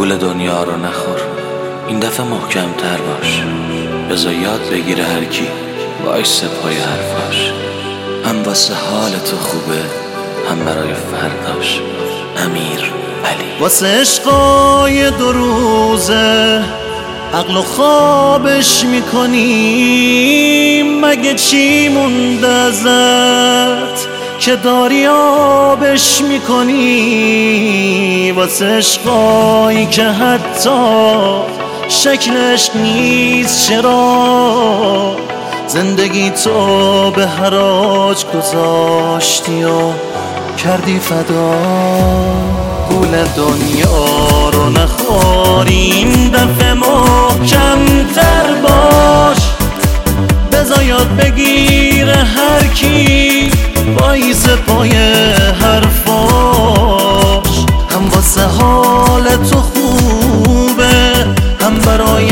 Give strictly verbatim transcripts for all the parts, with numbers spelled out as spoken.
گول دنیا رو نخور، این دفعه محکم تر باش. بذار یاد بگیره هر کی وایس پای حرفاش. هم واسه حال تو خوبه، هم برای فرداش. امیر علی. واسه عشقای دو روزه عقل و خوابش میکنی، مگه چی مونده ازت که داری آبش میکنی؟ واسه عشقایی که حتی شکلش نیست، چرا زندگی تو به حراج گذاشتی و کردی فدا؟ گول دنیا رو نخوری، این دفعه محکم‌تر باش. بذار یاد بگیره هر کی وایس پای حرفاش. هم واسه حال تو خوبه، هم برای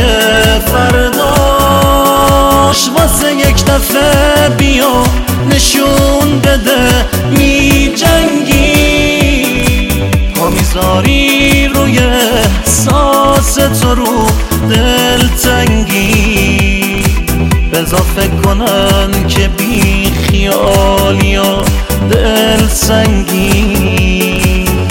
فرداش. واسه یک دفعه بیا نشون بده می جنگی، پا میذاری روی احساس تو رو دلتنگی. بذار فکر کنن که بی خیالی یا دل سنگی.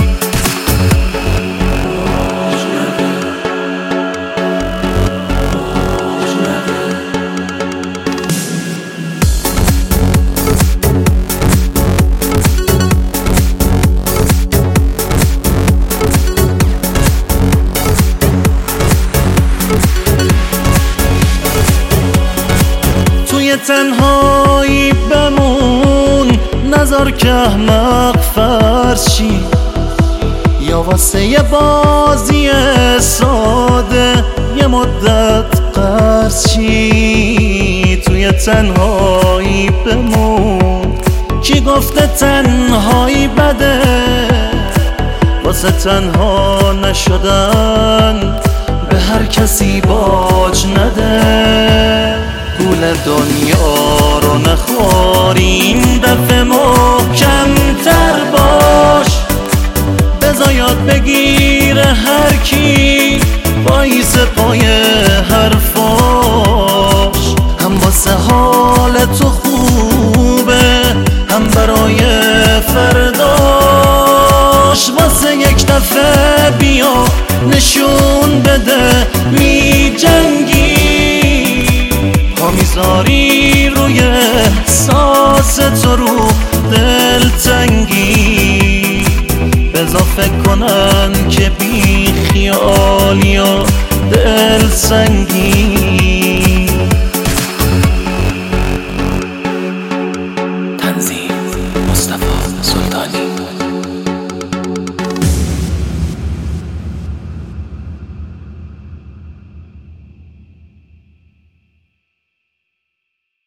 تنهایی بمون، نذار که احمق فرض شی، یا واسه یه بازی ساده یه مدت قرض شی. توی تنهایی بمون، کی گفته تنهایی بده؟ واسه تنها نشدن به هر کسی باج نده. گول دنیا رو نخوری، این دفعه محکم‌تر باش. بذار یاد بگیره هر کی وایس پای حرفاش. هم واسه حال تو خوبه، هم برای فرداش. واسه یک دفعه بیا نشون بده می جنگی، پا میذاری روی احساس تو رو دلتنگی. بذار فکر کنن که بی خیالی یا دل سنگی. تنظیم مصطفی